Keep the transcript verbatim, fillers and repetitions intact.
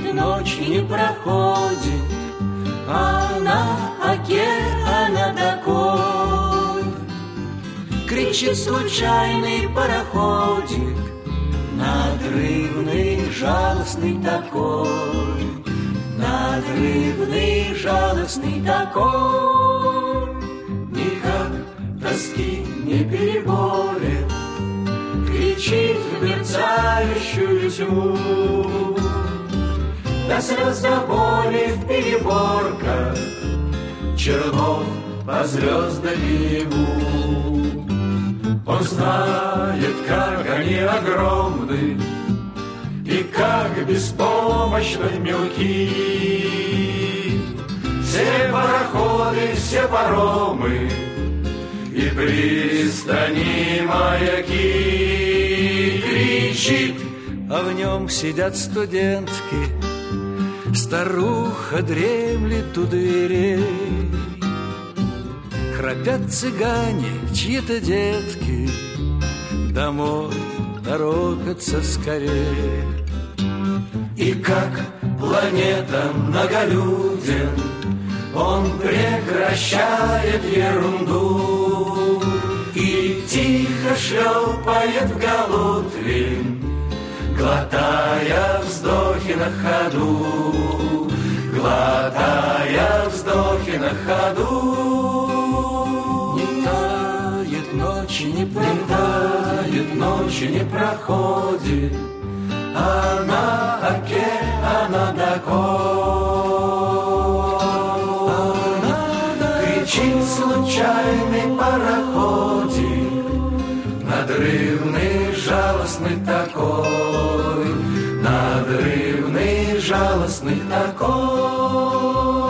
ночь не проходит, а на океана такой кричит случайный пароходик, надрывный, жалостный такой, надрывный, жалостный такой. Никак тоски не переборет, кричит в мерцающую тьму. До слез до боли в переборках Чернов по звездам ему. Он знает, как они огромны и как беспомощно мелки. Все пароходы, все паромы и пристани маяки. Кричит, а в нем сидят студентки, старуха дремлет у дверей. Храпят цыгане, чьи-то детки, домой торопятся скорее. И как планета многолюден, он прекращает ерунду и тихо шлепает в галутлин, глотая вздохи на ходу, глотая вздохи на ходу. Не тает, ночи не проходит, не тает, ночи не проходит, а на океана такой кричит случайный пароходик, надрывный, жалостный такой, надрывный, жалостный такой.